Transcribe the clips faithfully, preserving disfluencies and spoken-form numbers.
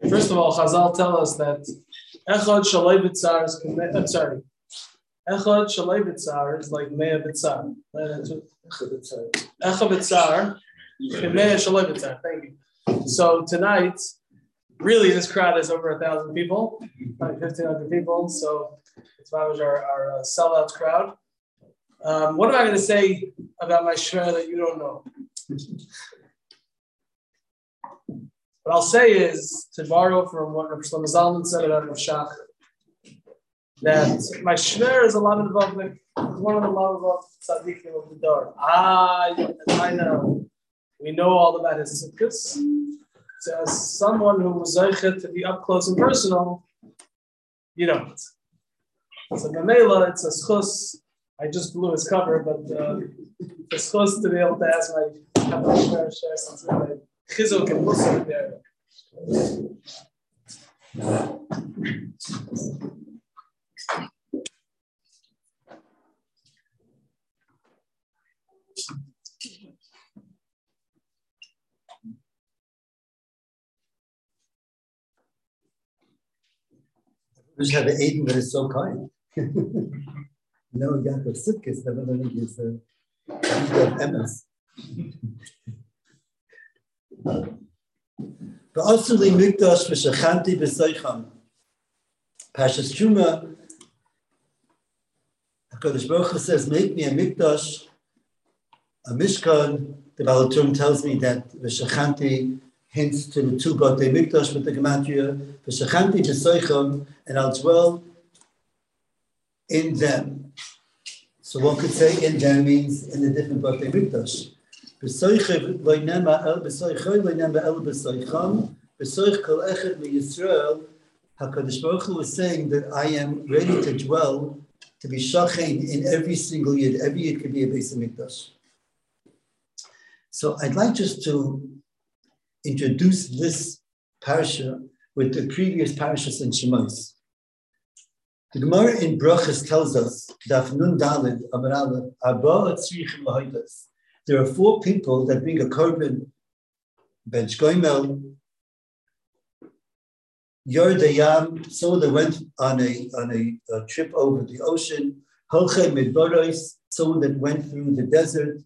First of all, Chazal tell us that Echad Shalei B'tzar is, I'm sorry, Echad Shalei B'tzar is like Mea B'tzar. Echad B'tzar, Mea Shalei B'tzar, thank you. So tonight, really this crowd is over a thousand people, like fifteen hundred people, so it's our, our uh, sellout crowd. Um, what am I going to say about my shver that you don't know? What I'll say is, to borrow from what Rav Shlomo Zalman said about Rav Shach, that my shver is a lot of the one of the love tzaddikim of the door. Ah, I know. We know all about his tzidkus. So as someone who was zeichet to be up close and personal, you don't. So Mamela, it's a schus. I just blew his cover, but uh, it's schus to be able to ask my have my shver share since my chizuk and musar there. We should have an Aiden that is so kind. No, Yaakov Sitkis, never learning his uh, M S. V'asuli mikdash v'shachanti b'soicham. Pashas Truma, HaKadosh Baruch Hu says, make me a mikdash, a mishkan. The Baal HaTurim tells me that v'shachanti hints to the two Batei Mikdash with the Gematria, v'shachanti b'soicham, and I'll dwell in them. So one could say in them means in the different Batei Mikdash. B'soicham lo'inema el b'soicham lo'inema el b'soicham b'soich kol echad miYisrael. HaKadosh Baruch Hu was saying that I am ready to dwell, to be shachein in every single yid. Every yid could be a Beis Mikdash. So I'd like just to introduce this parasha with the previous parashas in Shemos. The Gemara in Brachos tells us, Daf Nun Daled Amar Aleph, Arba'a tzrichim lahodas. There are four people that bring a korban, Ben Shgoimel, Yordayam, someone that went on a on a, a trip over the ocean, Holchem Midbaros, someone that went through the desert,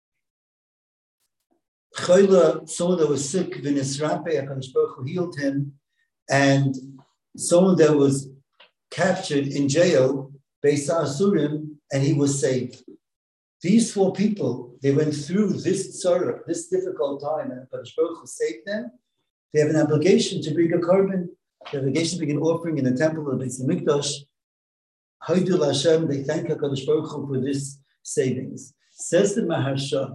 Chayla, someone that was sick, V'nisrape, HaKadosh Baruch Hu healed him, and someone that was captured in jail, Beisa Asurim, and he was saved. These four people, they went through this sorrow, this difficult time, and HaKadosh Baruch Hu saved them. They have an obligation to bring a korban. They have an obligation to bring an offering in the temple of Beis Hamikdash. Haidul Hashem, they thank HaKadosh Baruch Hu for this savings. Says the Maharsha,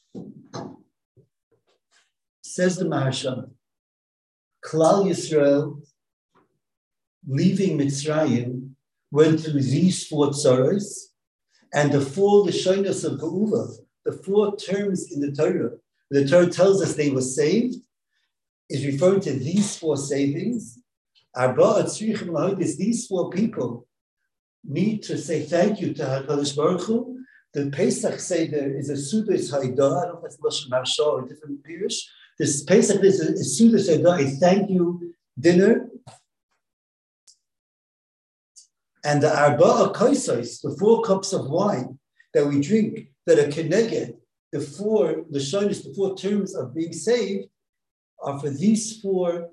says the Maharsha, Klal Yisrael, leaving Mitzrayim, went through these four tzaros, and the four Lashonos of Geula, the four terms in the Torah, the Torah tells us they were saved, is referring to these four savings. Arba'a tzrichim lahodas, these four people need to say thank you to HaKadosh Baruch Hu. The Pesach Seder is a Sudas Haidah, I don't know if that's Lashon Marsha or a different Pirush. This Pesach is a, a Sudas Haidah, a thank you dinner. And the Arba'a Kaisos, the four cups of wine that we drink, that are connected, the four, the Shonis, the four terms of being saved, are for these four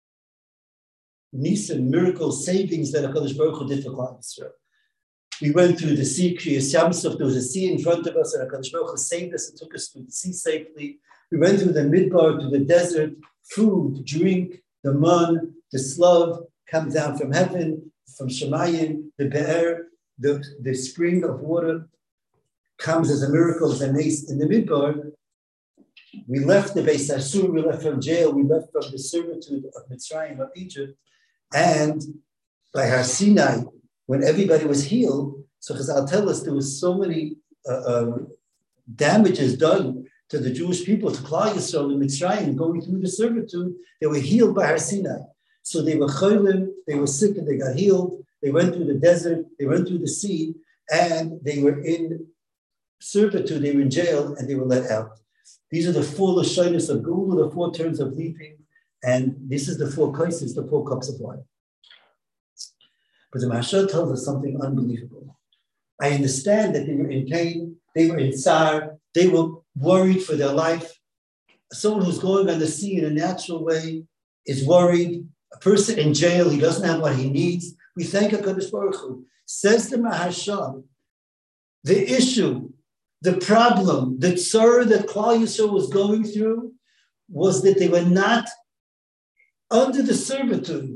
Nisan miracle savings that HaKadosh Baruch Hu did for Klal Yisrael. We went through the sea, Kriyas Yamsuf, there was a sea in front of us, and HaKadosh Baruch Hu saved us and took us through the sea safely. We went through the Midbar, through the desert, food, drink, the man, the slav, comes down from heaven, from Shemayim, the Be'er, the, the spring of water, comes as a miracle, as a nace in the Midbar. We left the Beis Asur, we left from jail, we left from the servitude of Mitzrayim, of Egypt, and by Har Sinai, when everybody was healed, so Chazal tell us there was so many uh, um, damages done to the Jewish people, to Klal Yisrael in Mitzrayim, going through the servitude, they were healed by Har Sinai. So they were cholim, they were sick and they got healed, they went through the desert, they went through the sea, and they were in servitude, they were in jail, and they were let out. These are the four Lashonos of Geula, the four terms of leaping, And this is the four cases, the four cups of wine. But the Maharsha tells us something unbelievable. I understand that they were in pain, they were in tsar, they were worried for their life. Someone who's going on the sea in a natural way is worried. A person in jail, he doesn't have what he needs. We thank HaKadosh Baruch Hu. Says the Maharsha, the issue, the problem, the tsar that Klal Yisrael was going through was that they were not under the servitude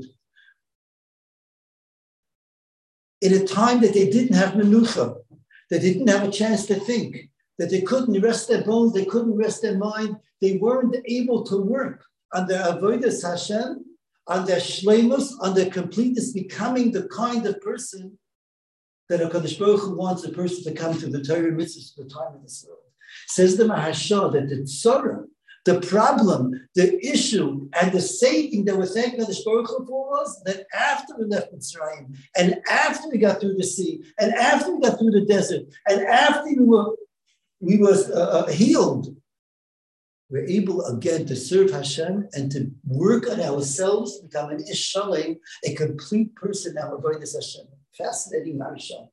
in a time that they didn't have menucha, that they didn't have a chance to think, that they couldn't rest their bones, they couldn't rest their mind, they weren't able to work on their avodas Hashem, on their shleimus, on their completeness, becoming the kind of person that HaKadosh Baruch Hu wants a person to come to the Torah mitzvahs to the time of this world. Says the Maharsha that the tzara, the problem, the issue, and the saving that we're thanking HaKadosh Baruch Hu for was that after we left Mitzrayim, and after we got through the sea, and after we got through the desert, and after we were, we were uh, healed, we're able again to serve Hashem and to work on ourselves, become an ish shalem, a complete person now avodas Hashem. Fascinating Maharsha.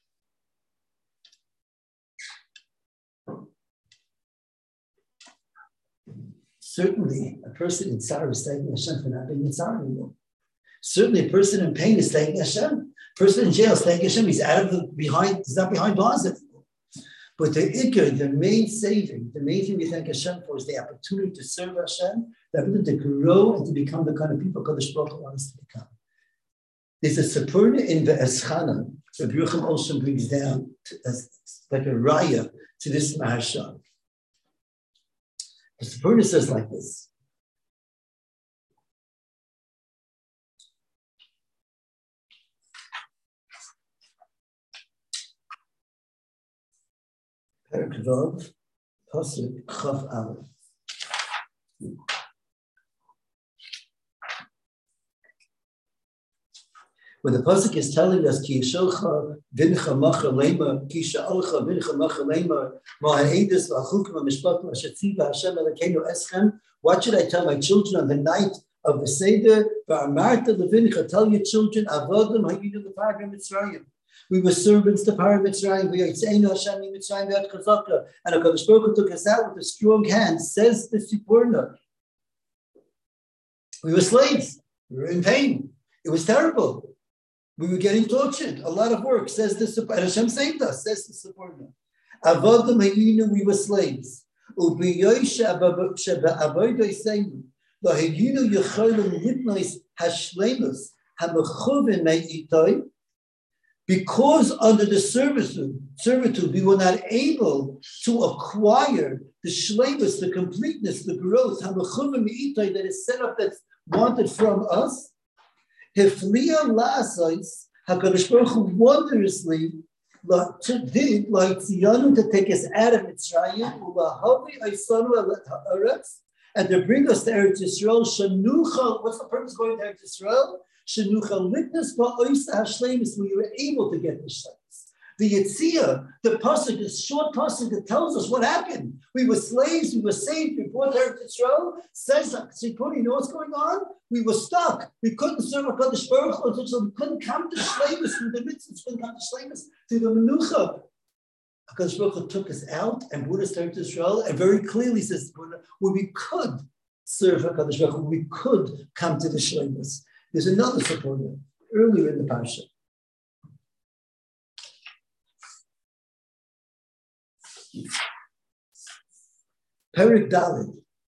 Certainly, a person in sorrow is thanking Hashem for not being in sorrow anymore. Certainly, a person in pain is thanking Hashem. A person in jail is thanking Hashem. He's out of the behind. He's not behind bars anymore. But the ikar, the main saving, the main thing we thank Hashem for is the opportunity to serve Hashem, the ability to grow and to become the kind of people Kadosh Baruch Hu wants us to become. There's a Sephirna in the Eschana that Yerucham Olshan brings down to, as like a raya to this Maharsha. The Sephirna says like this. Perek Vav, Pasuk Chaf Aleph. When the pasuk is telling us, "Ki yisholcha vincha macha lema, ki sha'alcha vincha macha lema, ma'ha'edus v'achukim v'mishpatim v'shetziva Hashem Elokeinu eschem." What should I tell my children on the night of the Seder? V'amarta levincha, tell your children, avodim ha'yidu l'par b'Mitzrayim. We were servants to Par Mitzrayim. We Yitzeinu Hashem Mitzrayim v'Yad Chazaka. And HaKadosh Baruch Hu took us out with a strong hand. Says the Sephirna. We were slaves. We were in pain. It was terrible. We were getting tortured. A lot of work. Says the Sephirna. Hashem saved us. Says the Sephirna. Avodim hayinu, we were slaves. Ubiyoisha shebe'avodah yisaynu. Lahayinu yecholim litnois hashlemus hamechuvin me'itoi. Because under the servitude, servitude, we were not able to acquire the shleimus, the completeness, the growth, that is set up, that's wanted from us. Hefliya la'asais, HaKadosh Baruch Hu wondrously did like Tziyanu to take us out of Mitzrayim, u'lahavi aisanu ha'aretz, and to bring us to Eretz Yisrael. Shanucha, what's the purpose of going to Eretz Yisrael? Shenucha litness ba'oisa hashleimus, we were able to get the shleimus. The Yitzia, the pasuk, the short pasuk that tells us what happened. We were slaves, we were saved, we brought Eretz Yisrael. Says Tzipori, you know what's going on? We were stuck. We couldn't serve HaKadosh Baruch Hu, so we couldn't come to shleimus through the mitzvahs, couldn't come to shleimus through the menucha. HaKadosh Baruch Hu took us out and brought us to Eretz Yisrael, and very clearly says where we could serve HaKadosh Baruch Hu, we could come to the shleimus. There's another supporter earlier in the parsha. Perek Daled.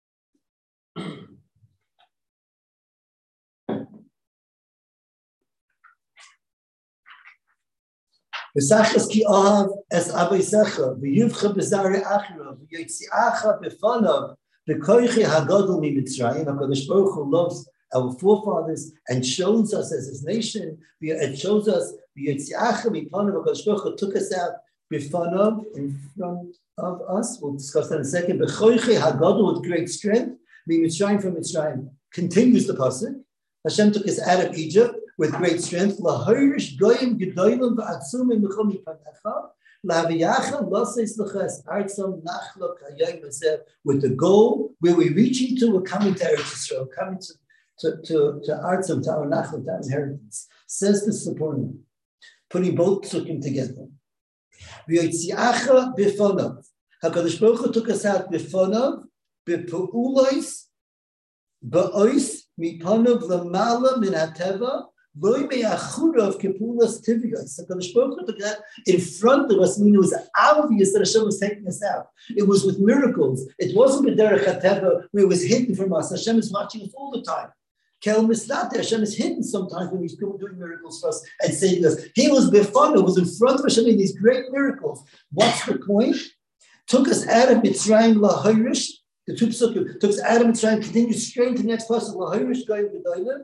V'sachas ki ahav es aveisecha v'yivcha b'zarei achirav v'yotziacha b'fanav v'koichi hagadol miMitzrayim. HaKadosh Baruch Hu loves our forefathers and shows us as his nation. It shows us HaKadosh Baruch Hu took us out b'fanav, in front of us. We'll discuss that in a second. B'choichi hagadol, with great strength. Mitzrayim from Mitzrayim. Continues the pasuk. Hashem took us out of Egypt with great strength. Lahirish goyim gedolim v'atzumim b'chol mipanecha. With the goal where we're reaching to, we're coming to Eretz Yisrael, coming to to to to Artzam, to our Nachla, to our inheritance. Says the Sforno, putting both psukim together. V'yotziacha b'fonav. HaKadosh Baruch Hu took us out b'fonav, b'pu'ulois, ba'ois, mipanav l'mala min hateva, loy me'achurav kepulas tivigos. HaKadosh Baruch Hu took that in front of us, meaning it was obvious that Hashem was taking us out. It was with miracles. It wasn't with derech hateva where it was hidden from us. Hashem is watching us all the time. Kel misnate, Hashem is hidden sometimes when He's doing miracles for us and saving us. He was before, was in front of Hashem in these great miracles. What's the point? Took us out of Mitzrayim lahayrish. The two psukim took us out of Mitzrayim, continued straight into the next person lahayrish going gedolim.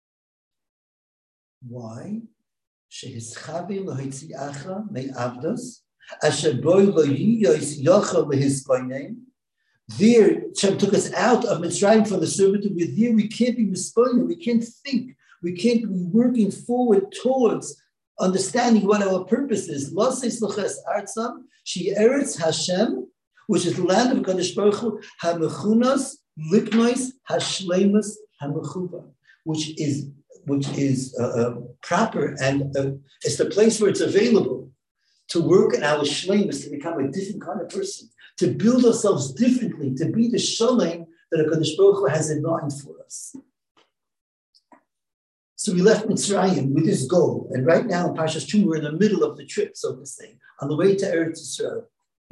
Why? Shehischavi lahitziacha me'avdos asher boy lo yiyos yocha lehispoinem. There, Hashem took us out of Mitzrayim from the servitude. We're there, we can't be responding, we can't think, we can't be working forward towards understanding what our purpose is. Lases loches artzam, she eretz Hashem, which is the land of Kadosh Baruch Hu, hamechunas, liknois, hashleimus, hamechuva, which is which is uh, uh, proper and uh, it's the place where it's available to work in our shleimus, to become a different kind of person, to build ourselves differently, to be the shalom that HaKadosh Baruch Hu has in mind for us. So we left Mitzrayim with this goal, and right now in Parshas Truma we're in the middle of the trip, so to say, on the way to Eretz Yisrael.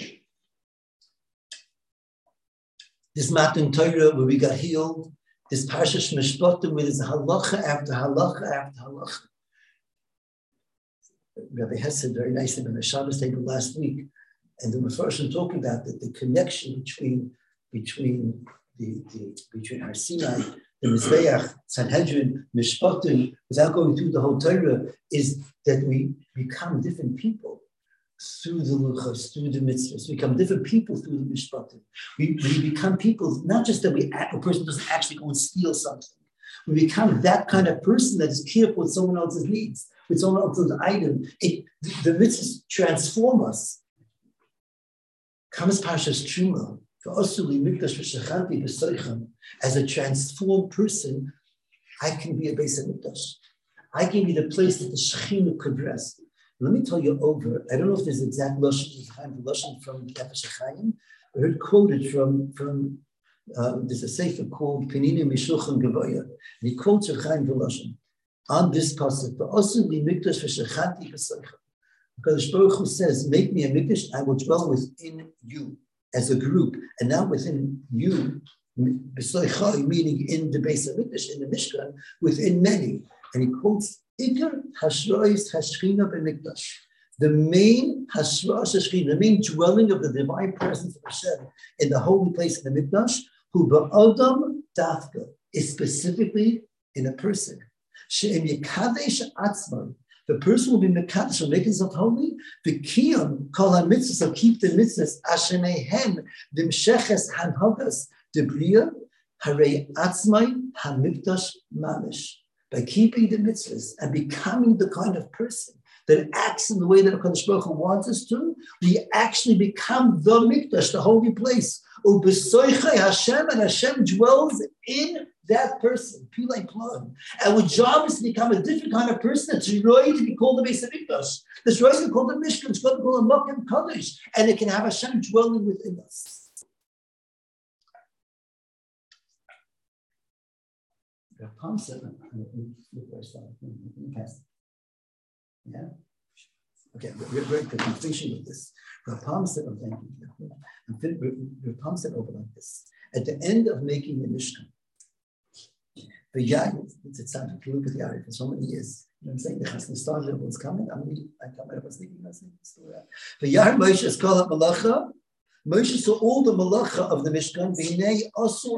This Matan Torah where we got healed, this Parshas Mishpatim where there's halacha after halacha after halacha. Rabbi Hess said very nicely on the Shabbos table last week, and the Mefarshim talking about that the connection between between the, the between Har Sinai, the Mizbeach, Sanhedrin, Mishpatim, without going through the whole Torah, is that we become different people through the luchos, through the mitzvahs. We become different people through the Mishpatim. We, we become people, not just that we act, a person doesn't actually go and steal something. We become that kind of person that is careful with someone else's needs, with someone else's item. It, the mitzvahs transform us. Comes Parshas Truma, as a transformed person, I can be a Beis HaMikdash. I can be the place that the Shekhinah could rest. Let me tell you over, I don't know if there's exact Lashon from the Nefesh HaChaim. I heard quoted from, from um, there's a sefer called Penina Mishulchan Gavoya, and he quotes Chaim V'Lashon on this pasuk, Mikdash v'shechanti b'soicha. Because Baruch Hu says, make me a mikdash, I will dwell within you as a group, and not within you, meaning in the Beis HaMikdash, in the Mishkan, within many. And he quotes, Ikar Hashrois Hashchina b'Mikdash. The main Hashrois Hashchina, the main dwelling of the divine presence of Hashem in the holy place in the Mikdash, who ba'odam dafka, is specifically in a person. She'em yikadesh atzman, the person will be mekadosh, will make himself holy. The kiyam kol ha-mitzvahs, will keep the mitzvahs. Ashemehen dimsheches hanhogas debriya harei atzmai hamikdash mamish. By keeping the mitzvahs and becoming the kind of person that acts in the way that HaKadosh Baruch Hu wants us to, we actually become the mikdash, the holy place. Ubesoichai Hashem, and Hashem dwells in that person, Pilei Plon. Our job is to become a different kind of person. It's right to be called the Beis HaMikdash. It's right to be called the Mishkan. It's right to be called a Mokem Kodesh, and it can have Hashem dwelling within us. Palm said, yeah. Okay, we're very quick. I'm finishing with this. Palm said, oh, thank you. Palm said over like this. At the end of making the Mishkan, the Yad, it's time to look at the Yad for so many years. You know what I'm saying? The Chasna started, everyone's coming. I'm leaving. I come, I was thinking, I was thinking. The Yad Moshe is called up Malacha. Moshe saw all the Malacha of the Mishkan. They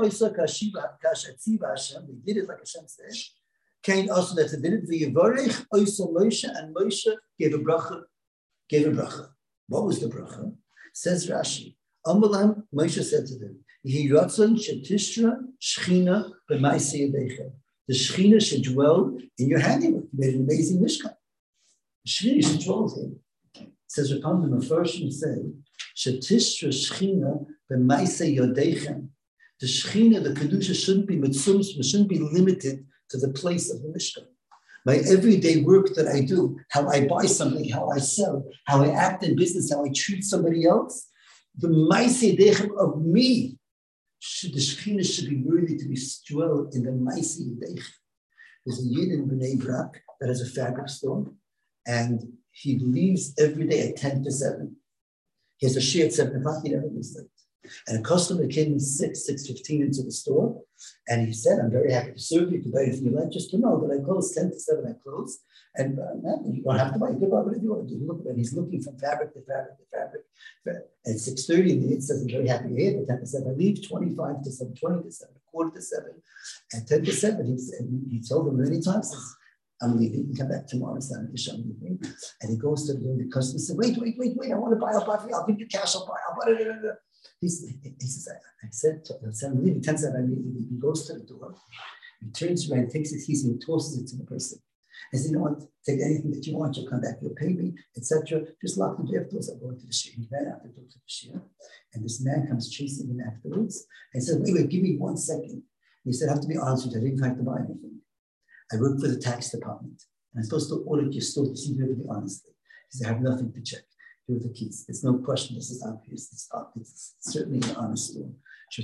did it like Hashem said. Cain also that did it. V'yivarech oisa Moshe, and Moshe gave a bracha. Gave a bracha. What was the bracha? Says Rashi. Amalam, Moshe said to them, Yiratzon shetishra shchina b'maisei yadeichem. The Shechina should dwell in your handiwork. You made an amazing Mishkan. The Shechina should dwell with him. says Rapam the Mefarshim say, Shetishra Shechina b'maisei yodechem. The Shechina, the Kedusha, shouldn't be mitzvah, shouldn't be limited to the place of the Mishkan. My everyday work that I do, how I buy something, how I sell, how I act in business, how I treat somebody else, the maisei yodechem of me, should, the Shechina should be worthy to be dwell in the maisei yodechem. There's a Yid in Bnei Brak that has a fabric store, and he leaves every day at ten to seven. He has a share at seven o'clock, he never leaves late. And a customer came in six, six fifteen into the store, and he said, I'm very happy to serve you, to buy anything you like, just to know that I close ten to seven, I close, and uh, you don't have to buy, you can buy whatever you want to do. Look, and he's looking from fabric to fabric to fabric. At six thirty, the Yid says, I'm very happy here, at ten to seven, I leave twenty-five to seven, twenty to seven, quarter to seven, and ten to seven, he, he told them many times, I'm leaving, you can come back tomorrow, it's not an issue, I'm leaving. And he goes to the customer and says, wait, wait, wait, wait, I want to buy, I'll buy for you, I'll give you cash, I'll buy, I'll buy it. He, he says, I, I said, to, I said, I'm leaving ten seven, I'm leaving. He goes to the door, he turns around, takes his keys, and he tosses it to the person. I said, you know what, take anything that you want, you'll come back, you'll pay me, et cetera. Just lock the door doors, I'll go into the shir. He ran out the door to the shir, and this man comes chasing him afterwards, and said, wait, wait, give me one second. And he said, I have to be honest with you, I didn't have to buy anything. I work for the tax department, and I'm supposed to audit your store to see if you everything honestly. He said, I have nothing to check. Here are the keys. There's no question. This is obvious. It's, it's certainly an honest store. The,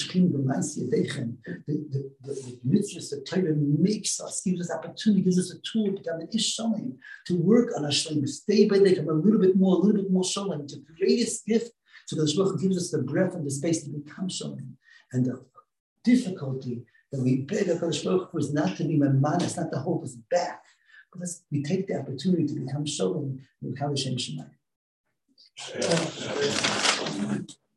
the, the, the mitzvahs that Torah makes us, gives us opportunity, gives us a tool to become an ish shalom, to work on our shlemus day by day, come a little bit more, a little bit more shalom. The greatest gift to the Shloch gives us the breath and the space to become shalom. And the difficulty that we beg HaKadosh Baruch Hu is not to be mamana, it's not to hold us back, but we take the opportunity to become shalom and become Hashem Shemayim.